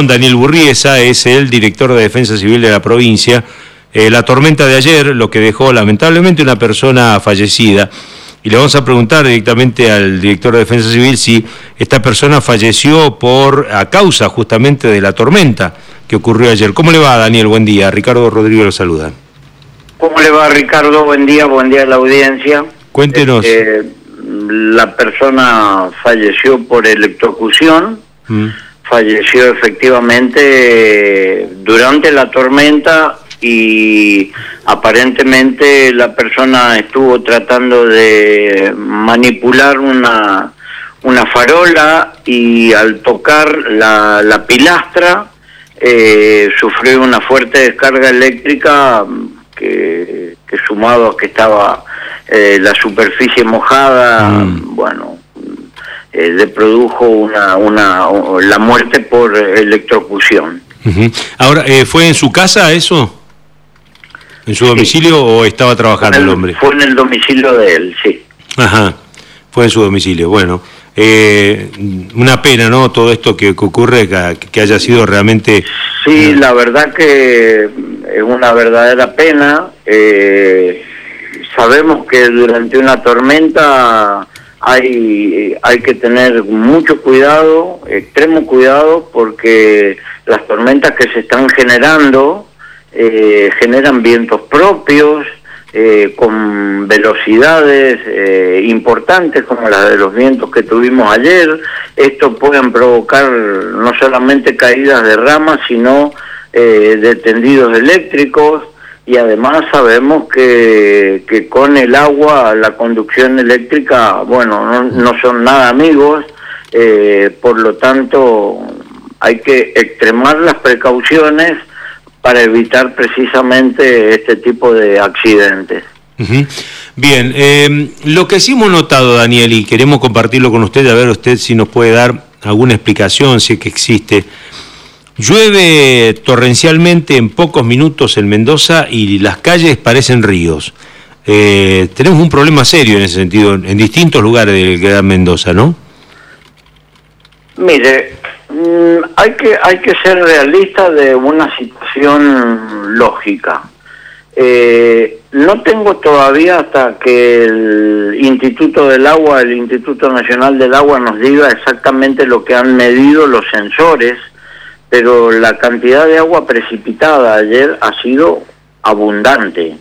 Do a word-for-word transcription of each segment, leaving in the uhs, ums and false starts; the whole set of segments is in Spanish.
con Daniel Burriesa, es el director de Defensa Civil de la provincia. Eh, la tormenta de ayer, lo que dejó lamentablemente una persona fallecida. Y le vamos a preguntar directamente al director de Defensa Civil si esta persona falleció por a causa justamente de la tormenta que ocurrió ayer. ¿Cómo le va, Daniel? Buen día. Ricardo Rodríguez lo saluda. ¿Cómo le va, Ricardo? Buen día, buen día a la audiencia. Cuéntenos. Eh, la persona falleció por electrocución, mm. falleció efectivamente durante la tormenta y aparentemente la persona estuvo tratando de manipular una, una farola y al tocar la, la pilastra eh, sufrió una fuerte descarga eléctrica que, que sumado a que estaba eh, la superficie mojada, mm. bueno, eh, le produjo una, una, la muerte por electrocución. Uh-huh. Ahora, eh, ¿fue en su casa eso? ¿En su domicilio sí. o estaba trabajando el, el hombre? Fue en el domicilio de él, sí. Ajá, fue en su domicilio. Bueno, eh, una pena, ¿no? Todo esto que, que ocurre, que, que haya sido realmente... Sí, eh... la verdad que es una verdadera pena. Eh, sabemos que durante una tormenta hay, hay que tener mucho cuidado, extremo cuidado, porque las tormentas que se están generando... Eh, generan vientos propios eh, con velocidades eh, importantes como las de los vientos que tuvimos ayer. Esto pueden provocar no solamente caídas de ramas, sino eh, de tendidos eléctricos, y además sabemos que, que con el agua la conducción eléctrica, bueno, no, no son nada amigos, eh, por lo tanto hay que extremar las precauciones para evitar precisamente este tipo de accidentes. Uh-huh. Bien, eh, lo que sí hemos notado, Daniel, y queremos compartirlo con usted, a ver usted si nos puede dar alguna explicación, si es que existe. Llueve torrencialmente en pocos minutos en Mendoza y las calles parecen ríos. Eh, tenemos un problema serio en ese sentido, en distintos lugares de Gran Mendoza, ¿no? Mire, hay que hay que ser realista de una situación lógica. Eh, no tengo todavía hasta que el Instituto del Agua, el Instituto Nacional del Agua nos diga exactamente lo que han medido los sensores, pero la cantidad de agua precipitada ayer ha sido abundante.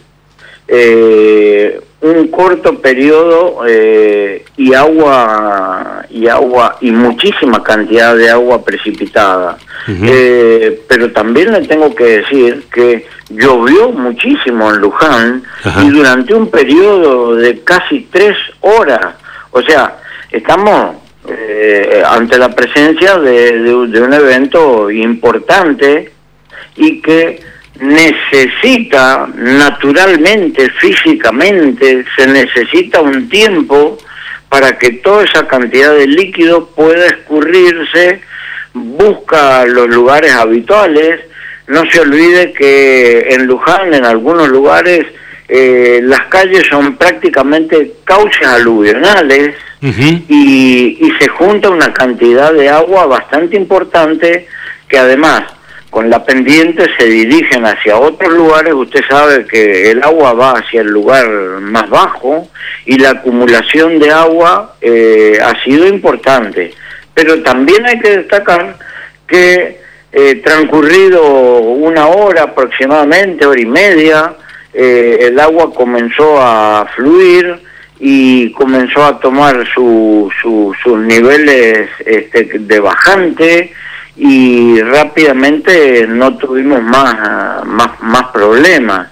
Eh, un corto periodo eh, y agua y agua y muchísima cantidad de agua precipitada. Uh-huh. eh, pero también le tengo que decir que llovió muchísimo en Luján. Uh-huh. Y durante un periodo de casi tres horas. O sea, estamos eh, ante la presencia de, de, de un evento importante y que necesita naturalmente, físicamente, se necesita un tiempo para que toda esa cantidad de líquido pueda escurrirse, busca los lugares habituales. No se olvide que en Luján, en algunos lugares, eh, las calles son prácticamente cauces aluvionales. Uh-huh. y, y se junta una cantidad de agua bastante importante que además con la pendiente se dirigen hacia otros lugares. Usted sabe que el agua va hacia el lugar más bajo y la acumulación de agua eh, ha sido importante. Pero también hay que destacar que eh, transcurrido una hora aproximadamente, hora y media, eh, el agua comenzó a fluir y comenzó a tomar su, su, sus niveles este, de bajante, y rápidamente no tuvimos más más más problemas.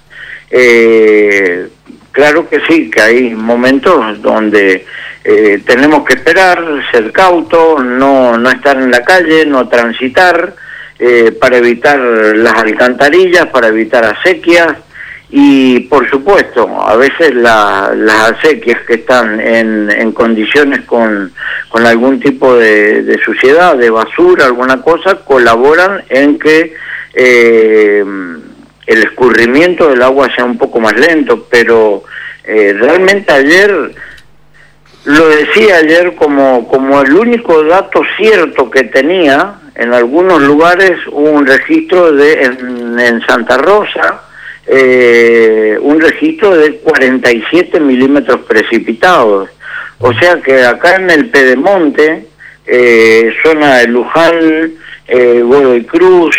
Eh, claro que sí, que hay momentos donde eh, tenemos que esperar, ser cautos, no no estar en la calle, no transitar, eh, para evitar las alcantarillas, para evitar acequias. Y por supuesto, a veces la, las acequias que están en, en condiciones con, con algún tipo de, de suciedad, de basura, alguna cosa, colaboran en que eh, el escurrimiento del agua sea un poco más lento. Pero eh, realmente ayer, lo decía ayer como, como el único dato cierto que tenía, en algunos lugares hubo un registro de en, en Santa Rosa, eh, un registro de cuarenta y siete milímetros precipitados. O sea que acá en el Pedemonte, eh, zona de Luján, eh, Godoy Cruz,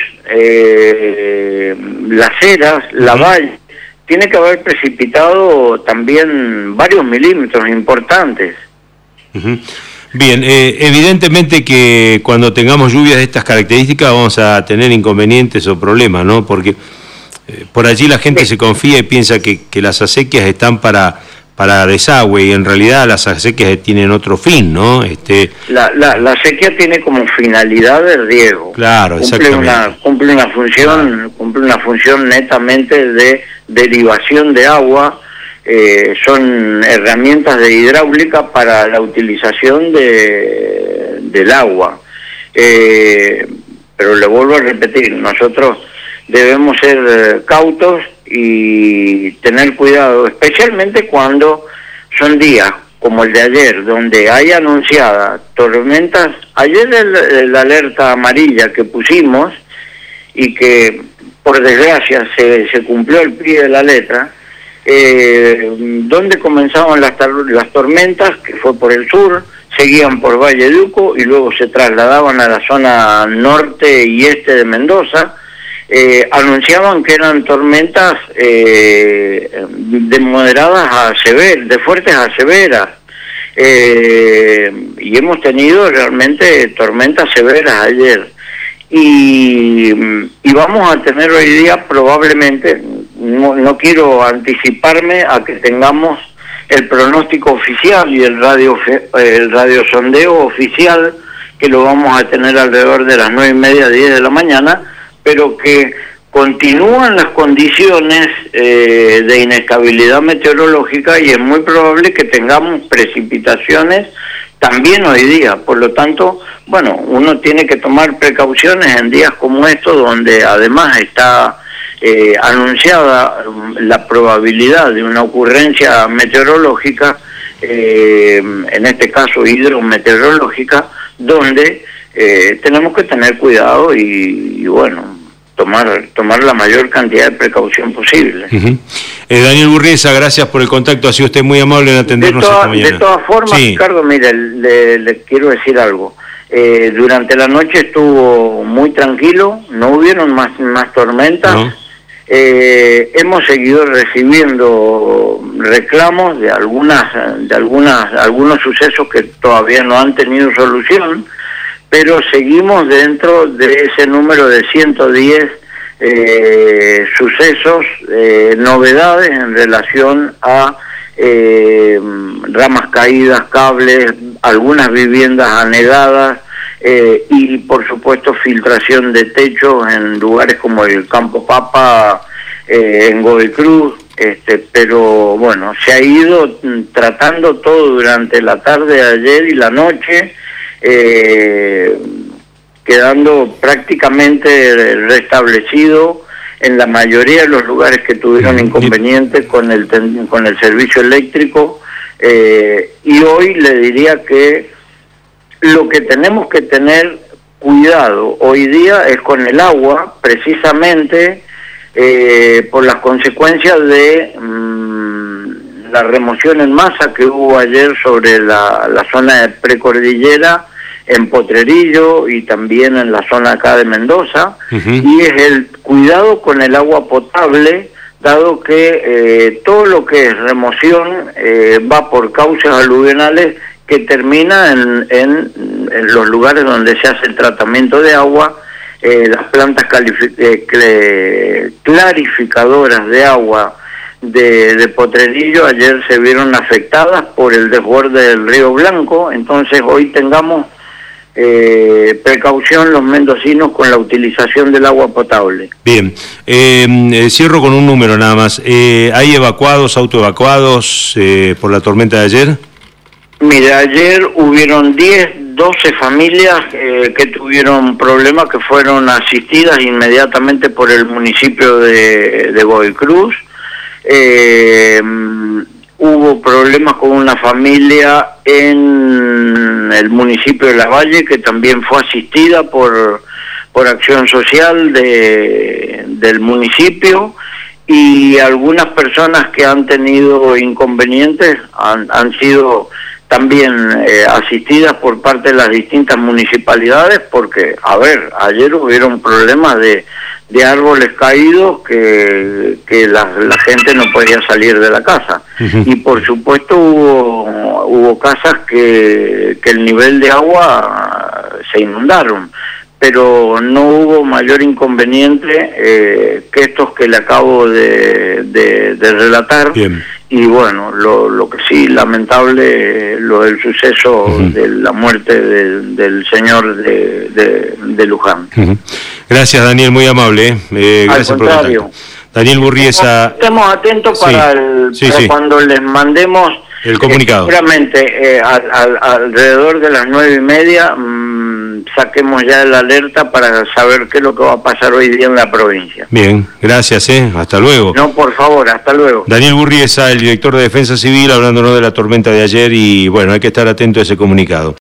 eh, Las Heras, La Valle, tiene que haber precipitado también varios milímetros importantes. Uh-huh. Bien, eh, evidentemente que cuando tengamos lluvias de estas características vamos a tener inconvenientes o problemas, ¿no? Porque eh, por allí la gente sí. se confía y piensa que, que las acequias están para, para desagüe, y en realidad las acequias tienen otro fin, ¿no? Este... La, la, la acequia tiene como finalidad el riego. Claro, cumple exactamente. Una, cumple una función, claro. cumple una función netamente de derivación de agua. Eh, son herramientas de hidráulica para la utilización de, del agua. Eh, pero le vuelvo a repetir, nosotros debemos ser cautos y tener cuidado, especialmente cuando son días como el de ayer, donde hay anunciadas tormentas. Ayer el, el alerta amarilla que pusimos y que por desgracia se, se cumplió al pie de la letra, eh, donde comenzaban las, las tormentas, que fue por el sur, seguían por Valle de Uco y luego se trasladaban a la zona norte y este de Mendoza. Eh, anunciaban que eran tormentas eh, de moderadas a severas, de fuertes a severas, eh, y hemos tenido realmente tormentas severas ayer, y, y vamos a tener hoy día probablemente, no, no quiero anticiparme a que tengamos el pronóstico oficial y el radio el radiosondeo oficial, que lo vamos a tener alrededor de las nueve y media, diez de la mañana, pero que continúan las condiciones eh, de inestabilidad meteorológica y es muy probable que tengamos precipitaciones también hoy día. Por lo tanto, bueno, uno tiene que tomar precauciones en días como estos, donde además está eh, anunciada la probabilidad de una ocurrencia meteorológica, eh, en este caso hidrometeorológica, donde Eh, tenemos que tener cuidado y, y bueno, tomar tomar la mayor cantidad de precaución posible. Uh-huh. eh, Daniel Burriesa, gracias por el contacto, ha sido usted muy amable en atendernos de toda, esta mañana. De todas formas, sí. Ricardo, mire, le, le quiero decir algo. Eh, durante la noche estuvo muy tranquilo, no hubieron más, más tormentas. ¿No? Eh, hemos seguido recibiendo reclamos de algunas de algunas algunos sucesos que todavía no han tenido solución, pero seguimos dentro de ese número de ciento diez eh, sucesos, eh, novedades en relación a eh, ramas caídas, cables, algunas viviendas anegadas, eh, y por supuesto filtración de techos en lugares como el Campo Papa, eh, en Godoy Cruz, este, pero bueno, se ha ido tratando todo durante la tarde de ayer y la noche, Eh, quedando prácticamente restablecido en la mayoría de los lugares que tuvieron inconvenientes con el con el servicio eléctrico, eh, y hoy le diría que lo que tenemos que tener cuidado hoy día es con el agua, precisamente eh, por las consecuencias de mmm, la remoción en masa que hubo ayer sobre la, la zona de precordillera, en Potrerillo y también en la zona acá de Mendoza. Uh-huh. Y es el cuidado con el agua potable, dado que eh, todo lo que es remoción eh, va por causas aluvionales que termina en, en, en los lugares donde se hace el tratamiento de agua. Eh, las plantas calific- eh, clarificadoras de agua de, de Potrerillo ayer se vieron afectadas por el desborde del Río Blanco. Entonces hoy tengamos eh, precaución los mendocinos con la utilización del agua potable. Bien, eh, cierro con un número nada más. Eh, ¿hay evacuados, autoevacuados eh, por la tormenta de ayer? Mira, ayer hubieron diez, doce familias eh, que tuvieron problemas, que fueron asistidas inmediatamente por el municipio de, de Godoy Cruz. Eh, hubo problemas con una familia en el municipio de La Valle que también fue asistida por por Acción Social de, del municipio, y algunas personas que han tenido inconvenientes han, han sido también eh, asistidas por parte de las distintas municipalidades, porque, a ver, ayer hubieron problemas de, de árboles caídos que, que la, la gente no podía salir de la casa. Uh-huh. Y por supuesto hubo, hubo casas que, que el nivel de agua se inundaron, pero no hubo mayor inconveniente eh, que estos que le acabo de, de, de relatar. Bien. Y bueno, lo, lo que sí, lamentable, lo del suceso uh-huh. de la muerte de, del señor de, de, de Luján. Uh-huh. Gracias, Daniel, muy amable. Eh, eh, gracias. Al contrario. Por Daniel Burriesa. Estemos atentos para, sí, el, sí, para sí. cuando les mandemos el comunicado. Eh, seguramente eh, al, al, alrededor de las nueve y media mmm, saquemos ya la alerta para saber qué es lo que va a pasar hoy día en la provincia. Bien, gracias, eh. Hasta luego. No, por favor, hasta luego. Daniel Burriesa, el director de Defensa Civil, hablándonos de la tormenta de ayer, y bueno, hay que estar atento a ese comunicado.